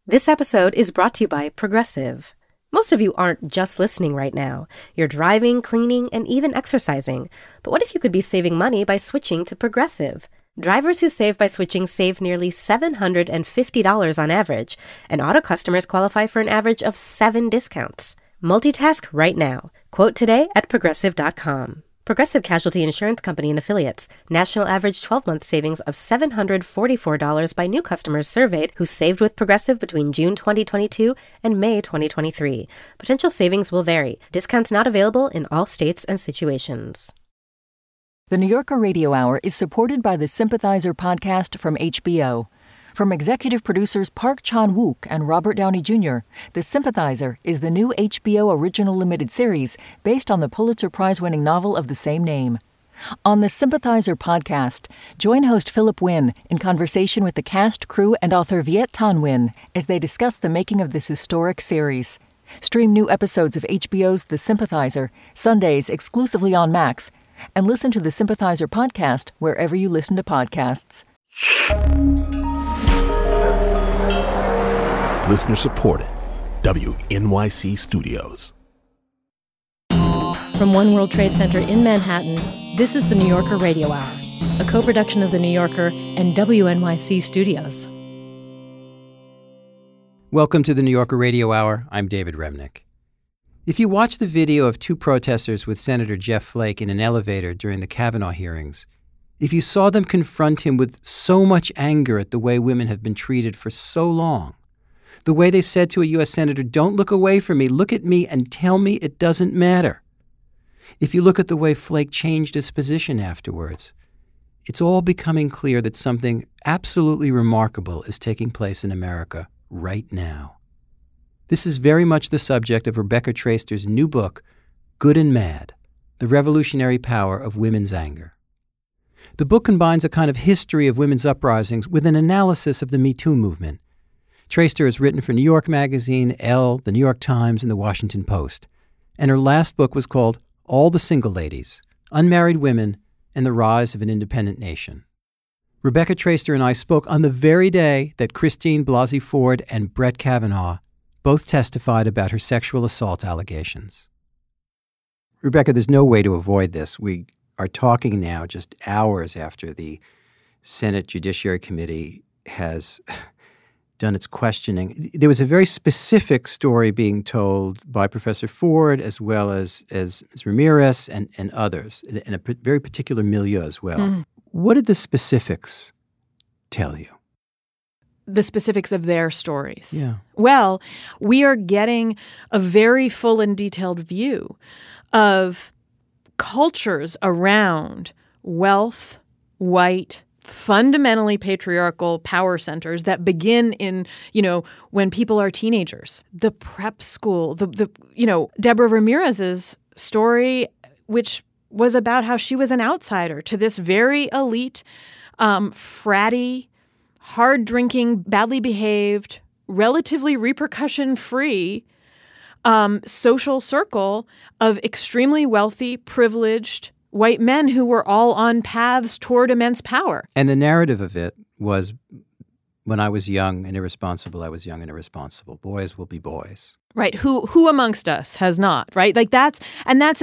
This episode is brought to you by Progressive. Most of you aren't just listening right now. You're driving, cleaning, and even exercising. But what if you could be saving money by switching to Progressive? Drivers who save by switching save nearly $750 on average, and auto customers qualify for an average of 7 discounts. Multitask right now. Quote today at Progressive.com. Progressive Casualty Insurance Company and Affiliates. National average 12-month savings of $744 by new customers surveyed who saved with Progressive between June 2022 and May 2023. Potential savings will vary. Discounts not available in all states and situations. The New Yorker Radio Hour is supported by the Sympathizer podcast from HBO. From executive producers Park Chan-wook and Robert Downey Jr., The Sympathizer is the new HBO original limited series based on the Pulitzer Prize-winning novel of the same name. On the Sympathizer podcast, join host Philip Nguyen in conversation with the cast, crew, and author Viet Thanh Nguyen as they discuss the making of this historic series. Stream new episodes of HBO's The Sympathizer, Sundays exclusively on Max, and listen to the Sympathizer podcast wherever you listen to podcasts. Listener supported. WNYC Studios. From One World Trade Center in Manhattan, this is the New Yorker Radio Hour, a co-production of The New Yorker and WNYC Studios. Welcome to the New Yorker Radio Hour. I'm David Remnick. If you watch the video of 2 protesters with Senator Jeff Flake in an elevator during the Kavanaugh hearings, if you saw them confront him with so much anger at the way women have been treated for so long, the way they said to a U.S. Senator, "Don't look away from me, look at me and tell me it doesn't matter." If you look at the way Flake changed his position afterwards, it's all becoming clear that something absolutely remarkable is taking place in America right now. This is very much the subject of Rebecca Traister's new book, Good and Mad: The Revolutionary Power of Women's Anger. The book combines a kind of history of women's uprisings with an analysis of the Me Too movement. Traister has written for New York Magazine, Elle, The New York Times, and The Washington Post. And her last book was called All the Single Ladies: Unmarried Women and the Rise of an Independent Nation. Rebecca Traister and I spoke on the very day that Christine Blasey Ford and Brett Kavanaugh both testified about her sexual assault allegations. Rebecca, there's no way to avoid this. We are talking now just hours after the Senate Judiciary Committee has done its questioning. There was a very specific story being told by Professor Ford as well as Ms. Ramirez and others in a very particular milieu as well. Mm. What did the specifics tell you? The specifics of their stories. Yeah. Well, we are getting a very full and detailed view of cultures around wealth, white, fundamentally patriarchal power centers that begin in, when people are teenagers. The prep school, Deborah Ramirez's story, which was about how she was an outsider to this very elite, fratty, hard-drinking, badly behaved, relatively repercussion-free social circle of extremely wealthy, privileged white men who were all on paths toward immense power. And the narrative of it was, when I was young and irresponsible, I was young and irresponsible. Boys will be boys. Right. Who amongst us has not, right? that's about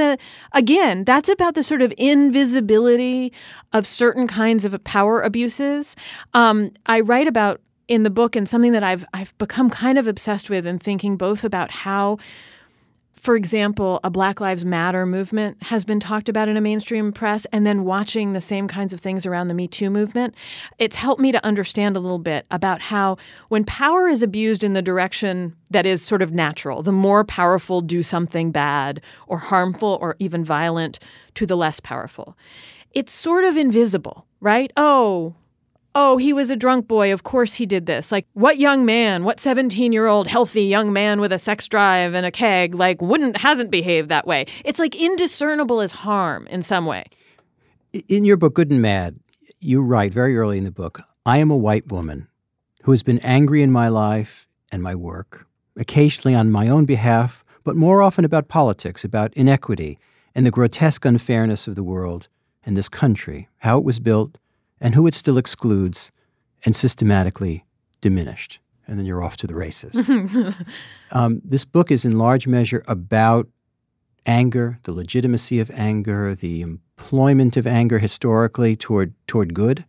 the sort of invisibility of certain kinds of power abuses. I write about in the book, and something that I've become kind of obsessed with, and thinking both about how, for example, a Black Lives Matter movement has been talked about in a mainstream press, and then watching the same kinds of things around the Me Too movement, it's helped me to understand a little bit about how when power is abused in the direction that is sort of natural, the more powerful do something bad or harmful or even violent to the less powerful. It's sort of invisible, right? Oh, he was a drunk boy. Of course he did this. Like, what young man, what 17-year-old healthy young man with a sex drive and a keg, hasn't behaved that way? It's like indiscernible as harm in some way. In your book, Good and Mad, you write very early in the book, I am a white woman who has been angry in my life and my work, occasionally on my own behalf, but more often about politics, about inequity, and the grotesque unfairness of the world and this country, how it was built, and who it still excludes and systematically diminished. and then you're off to the races. This book is in large measure about anger, the legitimacy of anger, the employment of anger historically toward good.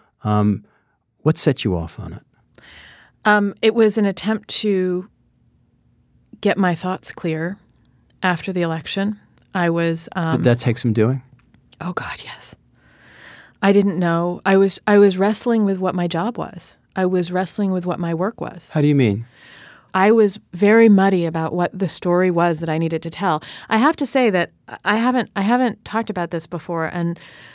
What set you off on it? It was an attempt to get my thoughts clear after the election. Did that take some doing? Oh God, yes. I didn't know. I was wrestling with what my job was. I was wrestling with what my work was. How do you mean? I was very muddy about what the story was that I needed to tell. I have to say that I haven't talked about this before, and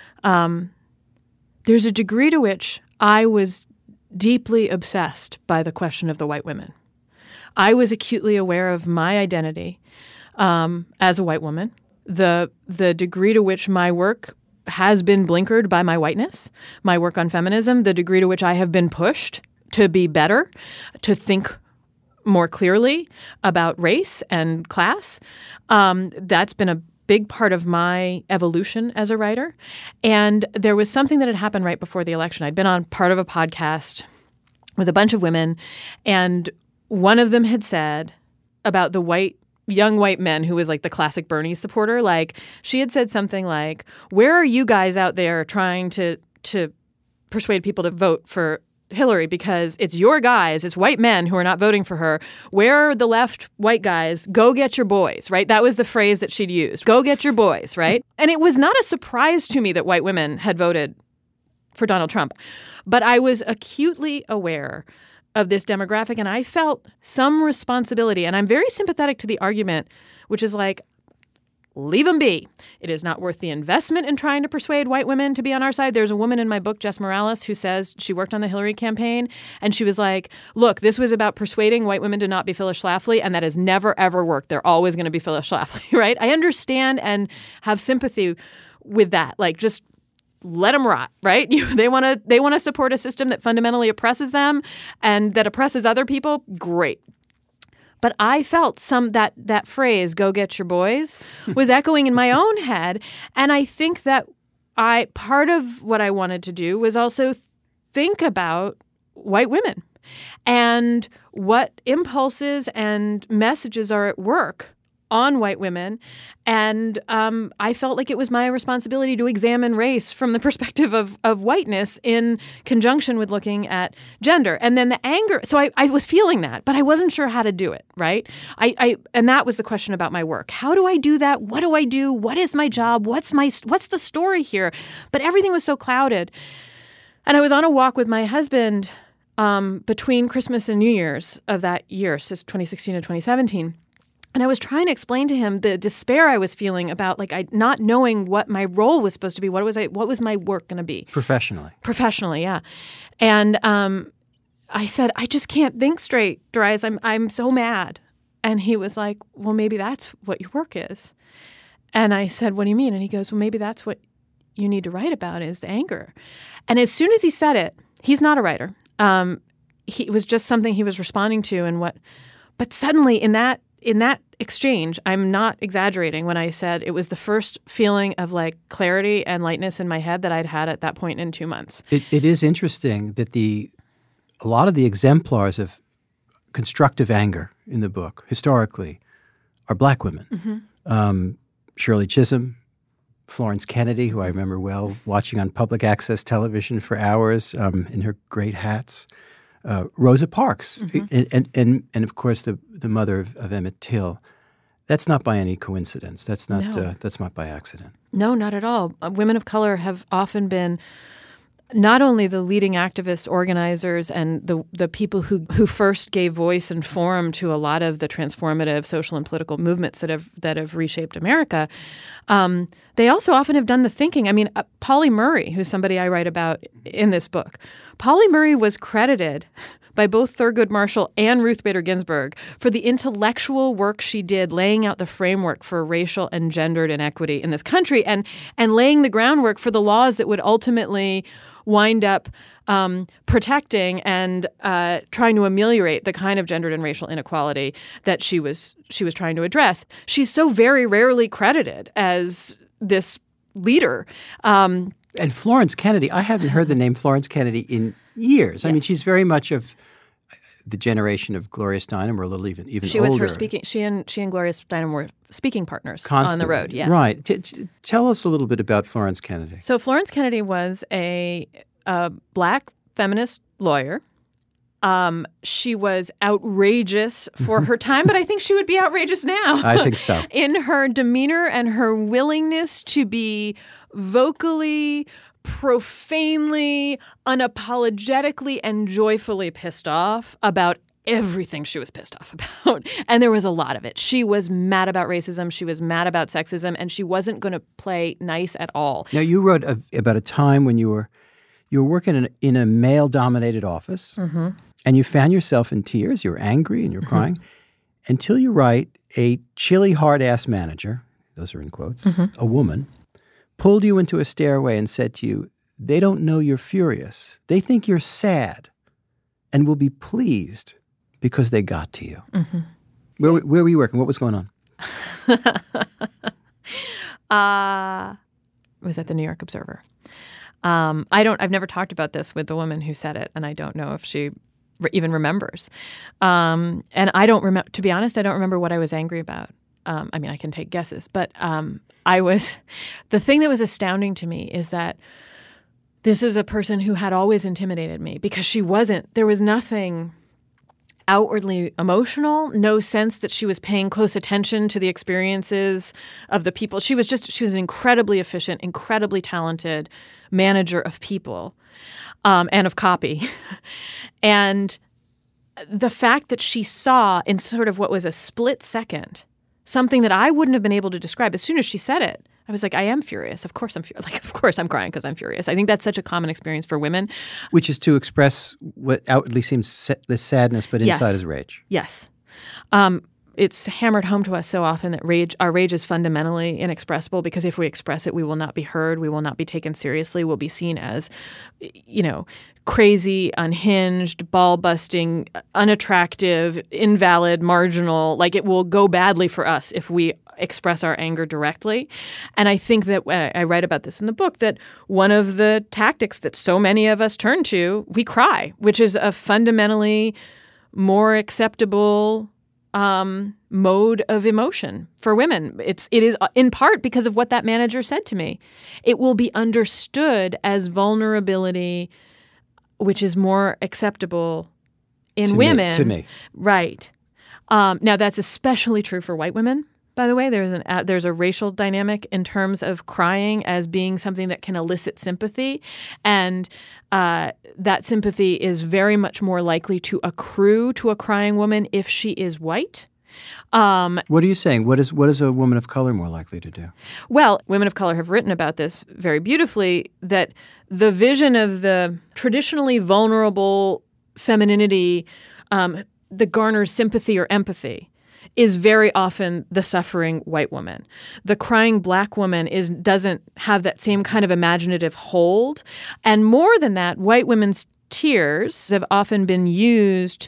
there's a degree to which I was deeply obsessed by the question of the white women. I was acutely aware of my identity as a white woman, the degree to which my work has been blinkered by my whiteness, my work on feminism, the degree to which I have been pushed to be better, to think more clearly about race and class. That's been a big part of my evolution as a writer. And there was something that had happened right before the election. I'd been on part of a podcast with a bunch of women, and one of them had said about the young white men who was like the classic Bernie supporter, like she had said something like, where are you guys out there trying to persuade people to vote for Hillary, because it's your guys, it's white men who are not voting for her. Where are the left white guys? Go get your boys, right? That was the phrase that she'd used. Go get your boys, right? And it was not a surprise to me that white women had voted for Donald Trump. But I was acutely aware of this demographic, and I felt some responsibility. And I'm very sympathetic to the argument, which is like, leave them be. It is not worth the investment in trying to persuade white women to be on our side. There's a woman in my book, Jess Morales, who says she worked on the Hillary campaign, and she was like, look, this was about persuading white women to not be Phyllis Schlafly, and that has never, ever worked. They're always going to be Phyllis Schlafly, right? I understand and have sympathy with that. Like, just let them rot, right? They want to support a system that fundamentally oppresses them and that oppresses other people. Great. But I felt that phrase, go get your boys, was echoing in my own head. And I think that part of what I wanted to do was also think about white women and what impulses and messages are at work on white women. And I felt like it was my responsibility to examine race from the perspective of whiteness in conjunction with looking at gender. And then the anger. So I was feeling that, but I wasn't sure how to do it, right? And that was the question about my work. How do I do that? What do I do? What is my job? What's the story here? But everything was so clouded. And I was on a walk with my husband between Christmas and New Year's of that year, so 2016 and 2017. And I was trying to explain to him the despair I was feeling about not knowing what my role was supposed to be. What was my work going to be? Professionally, yeah. And I said, I just can't think straight, Darius. I'm so mad. And he was like, well, maybe that's what your work is. And I said, what do you mean? And he goes, well, maybe that's what you need to write about is the anger. And as soon as he said it, he's not a writer. It was just something he was responding to but suddenly in that exchange, I'm not exaggerating when I said it was the first feeling of like clarity and lightness in my head that I'd had at that point in 2 months. It is interesting that a lot of the exemplars of constructive anger in the book, historically, are black women. Mm-hmm. Shirley Chisholm, Florence Kennedy, who I remember well watching on public access television for hours in her great hats. Rosa Parks, mm-hmm. and of course the mother of Emmett Till. That's not by any coincidence. That's not by accident. No, not at all. Women of color have often been not only the leading activists, organizers, and the people who first gave voice and form to a lot of the transformative social and political movements that have reshaped America. They also often have done the thinking. I mean, Pauli Murray, who's somebody I write about in this book, Pauli Murray was credited by both Thurgood Marshall and Ruth Bader Ginsburg for the intellectual work she did laying out the framework for racial and gendered inequity in this country and laying the groundwork for the laws that would ultimately wind up protecting and trying to ameliorate the kind of gendered and racial inequality that she was trying to address. She's so very rarely credited as this leader. And Florence Kennedy, I haven't heard the name Florence Kennedy in years. Yes. I mean, she's very much of the generation of Gloria Steinem were a little even She older. was her speaking. She and Gloria Steinem were speaking partners Constantly. on the road. Yes, right. Tell us a little bit about Florence Kennedy. So Florence Kennedy was a Black feminist lawyer. She was outrageous for her time, but I think she would be outrageous now. I think so. In her demeanor and her willingness to be vocally, profanely, unapologetically, and joyfully pissed off about everything she was pissed off about. And there was a lot of it. She was mad about racism. She was mad about sexism, and she wasn't going to play nice at all. Now, you wrote about a time when you were working in a male-dominated office, and you found yourself in tears. You were angry and you were crying, until you write, a chilly, hard-ass manager, those are in quotes, a woman, pulled you into a stairway and said to you, "They don't know you're furious. They think you're sad and will be pleased because they got to you." Where were you working? What was going on? It was at the New York Observer. I've never talked about this with the woman who said it, and I don't know if she even remembers. And I don't remember, to be honest, I don't remember what I was angry about. I mean, I can take guesses, but the thing that was astounding to me is that this is a person who had always intimidated me because there was nothing outwardly emotional, no sense that she was paying close attention to the experiences of the people. She was an incredibly efficient, incredibly talented manager of people and of copy. And the fact that she saw in sort of what was a split second something that I wouldn't have been able to describe. As soon as she said it, I was like, I am furious. Of course I'm furious. Of course I'm crying because I'm furious. I think that's such a common experience for women. Which is to express what outwardly seems the sadness, but inside is rage. Yes. It's hammered home to us so often that our rage is fundamentally inexpressible because if we express it, we will not be heard. We will not be taken seriously. We'll be seen as, crazy, unhinged, ball-busting, unattractive, invalid, marginal. Like, it will go badly for us if we express our anger directly. And I think that I write about this in the book, that one of the tactics that so many of us turn to, we cry, which is a fundamentally more acceptable mode of emotion for women. It is in part because of what that manager said to me. It will be understood as vulnerability, which is more acceptable in women. To me. Right. Now, that's especially true for white women. By the way, there's a racial dynamic in terms of crying as being something that can elicit sympathy, and that sympathy is very much more likely to accrue to a crying woman if she is white. What are you saying? What is a woman of color more likely to do? Well, women of color have written about this very beautifully, that the vision of the traditionally vulnerable femininity that garners sympathy or empathy is very often the suffering white woman. The crying Black woman doesn't have that same kind of imaginative hold. And more than that, white women's tears have often been used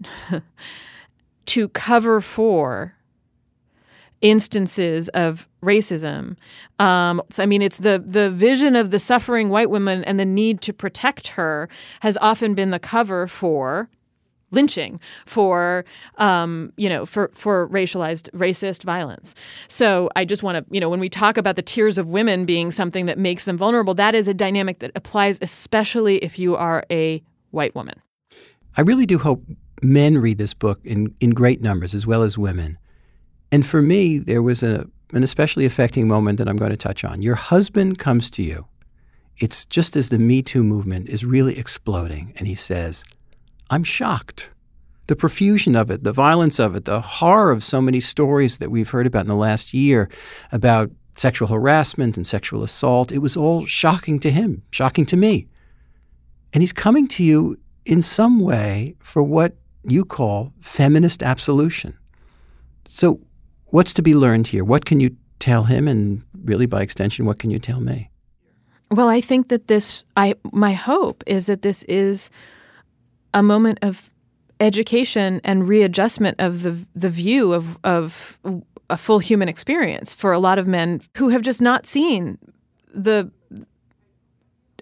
to cover for instances of racism. It's the vision of the suffering white woman and the need to protect her has often been the cover for lynching, for racialized, racist violence. So I just want to, when we talk about the tears of women being something that makes them vulnerable, that is a dynamic that applies especially if you are a white woman. I really do hope men read this book in great numbers as well as women. And for me, there was an especially affecting moment that I'm going to touch on. Your husband comes to you. It's just as the Me Too movement is really exploding, and he says, "I'm shocked. The profusion of it, the violence of it, the horror of so many stories that we've heard about in the last year about sexual harassment and sexual assault, it was all shocking to him, shocking to me." And he's coming to you in some way for what you call feminist absolution. So what's to be learned here? What can you tell him? And really, by extension, what can you tell me? Well, I think that my hope is that this is a moment of education and readjustment of the view of a full human experience for a lot of men who have just not seen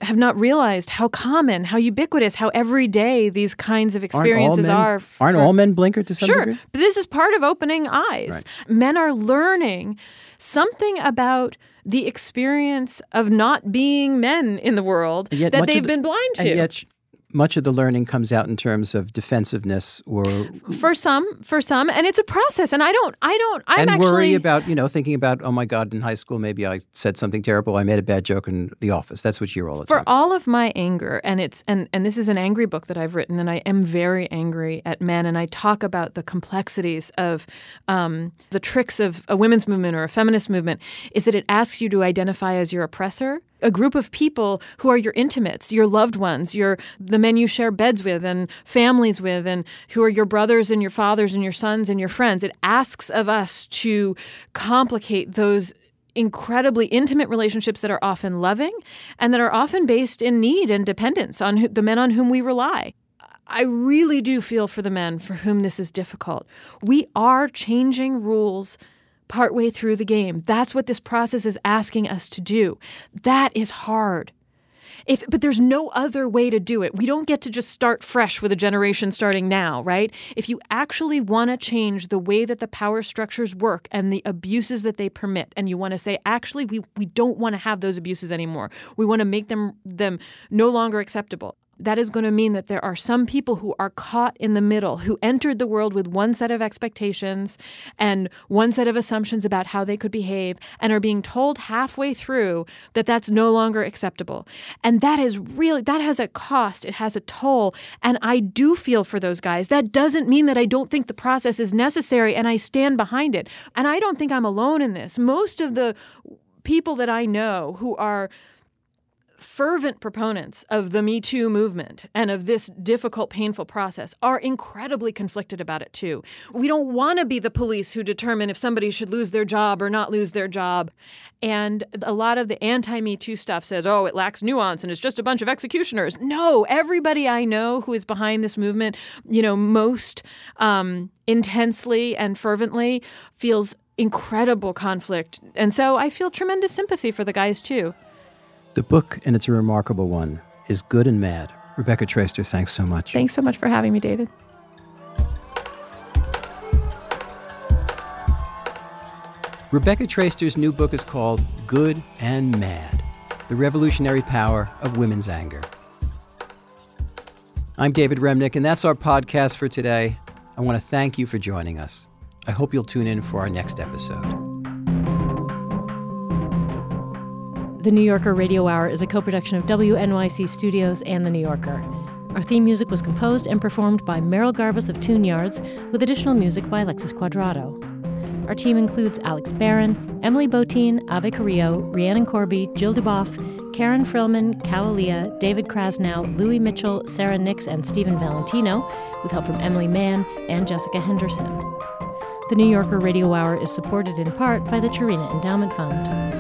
have not realized how common, how ubiquitous, how everyday these kinds of experiences are. Aren't all men blinkered to some degree? Sure, but this is part of opening eyes. Right. Men are learning something about the experience of not being men in the world that they've been blind to. And yet much of the learning comes out in terms of defensiveness or for some, and it's a process. And I'm worry about, thinking about, oh my God, in high school maybe I said something terrible, I made a bad joke in the office. That's what you're all the time. For all of my anger, and this is an angry book that I've written, and I am very angry at men, and I talk about the complexities of the tricks of a women's movement or a feminist movement, is that it asks you to identify as your oppressor. A group of people who are your intimates, your loved ones, the men you share beds with and families with, and who are your brothers and your fathers and your sons and your friends. It asks of us to complicate those incredibly intimate relationships that are often loving and that are often based in need and dependence on the men on whom we rely. I really do feel for the men for whom this is difficult. We are changing rules partway through the game. That's what this process is asking us to do. That is hard. But there's no other way to do it. We don't get to just start fresh with a generation starting now, right? If you actually want to change the way that the power structures work and the abuses that they permit, and you want to say, actually, we don't want to have those abuses anymore. We want to make them no longer acceptable. That is going to mean that there are some people who are caught in the middle, who entered the world with one set of expectations and one set of assumptions about how they could behave, and are being told halfway through that that's no longer acceptable. And that has a cost. It has a toll. And I do feel for those guys. That doesn't mean that I don't think the process is necessary and I stand behind it. And I don't think I'm alone in this. Most of the people that I know who are fervent proponents of the Me Too movement and of this difficult, painful process are incredibly conflicted about it too. We don't want to be the police who determine if somebody should lose their job or not lose their job. And a lot of the anti-Me Too stuff says, oh, it lacks nuance and it's just a bunch of executioners. No, everybody I know who is behind this movement, most intensely and fervently feels incredible conflict. And so I feel tremendous sympathy for the guys too. The book, and it's a remarkable one, is Good and Mad. Rebecca Traister, thanks so much. Thanks so much for having me, David. Rebecca Traister's new book is called Good and Mad, The Revolutionary Power of Women's Anger. I'm David Remnick, and that's our podcast for today. I want to thank you for joining us. I hope you'll tune in for our next episode. The New Yorker Radio Hour is a co-production of WNYC Studios and The New Yorker. Our theme music was composed and performed by Merrill Garbus of Tune Yards, with additional music by Alexis Quadrado. Our team includes Alex Barron, Emily Botine, Ave Carrillo, Rhiannon Corby, Jill Duboff, Karen Frillman, Calalia, David Krasnow, Louis Mitchell, Sarah Nix, and Stephen Valentino, with help from Emily Mann and Jessica Henderson. The New Yorker Radio Hour is supported in part by the Chirina Endowment Fund.